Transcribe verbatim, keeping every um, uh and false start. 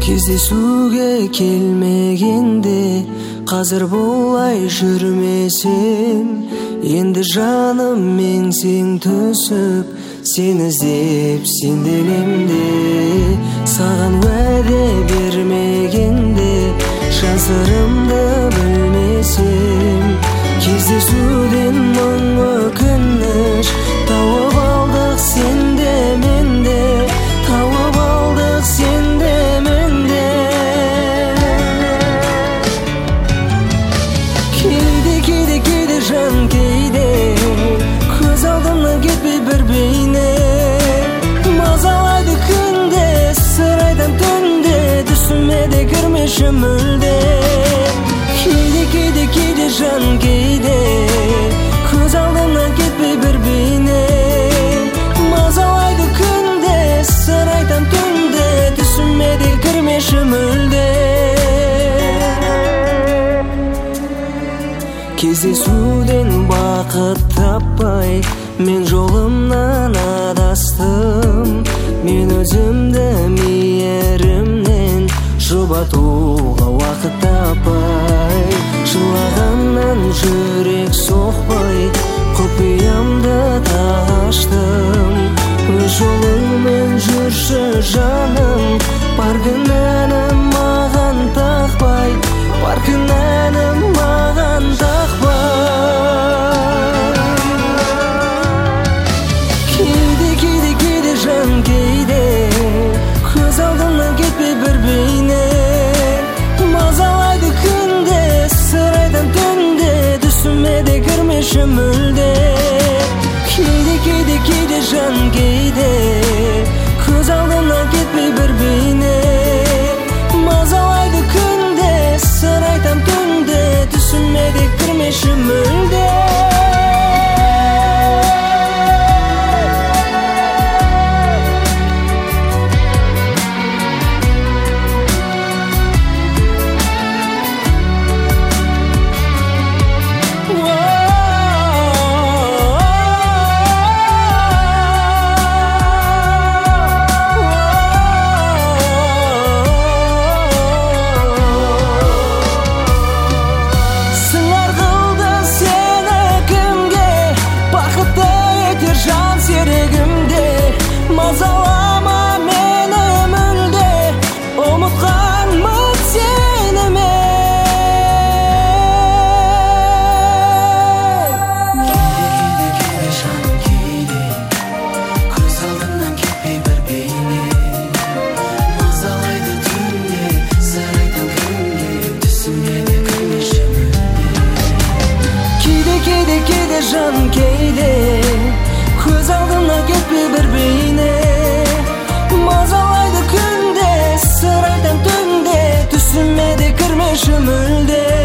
Кездесуге келмегенде қазір болай жүрмесем, енді жаным меңсең түсіп, сені іздеп сенделемде. Саған уәде бермегенде жан сырымды білмесем, кездесуден мың өкініш тауып алдық сенде менде, тауып алдық сенде менде. Кейде кейде кейде жан кейде көз алдымнан кетпей бір бейне, мазалайды күнде сыр айтам түнде, түсіме де кірмеші мүлде. Кейде кейде кейде жан кейде көз алдымнан кетпей бір бейне, мазалайды күнде сыр айтам түнде, түсіме де кірмеші мүлде. Кездесуден бақыт таппай мен жолымнан адастым, мен өзімді мейірімнен жұбатуға уақыт таппай, жылағаннан жүрек соқпай құпиямды аштым. Өз жолыңмен жүрші жаным, бар кінәні маған тақпай, бар кінәні маған тақпай. Кейде кейде кейде жан кейде көз алдымнан кетпей бір бейне, мазалайды күнде сыр айтам түнде, түсіме де кірмеші мүлде. Кейде кейде кейде жан кейде көз алдымнан кетпей бір бейне, мазалайды күнде сыр айтам түнде, түсіме де кірмеші мүлде. Мазалама мені мүлде, ұмытқанмын сені мен. Кейде кейде жан кейде көз алдымнан кетпей бір бейне, мазалайды түнде сыр айтам күнде, түсіме де кірмеші мүлде. Кейде кейде кейде жан кейде көз алдымнан кетпей бір бейне, мазалайды күнде сыр айтам түнде, түсіме де кірмеші мүлде.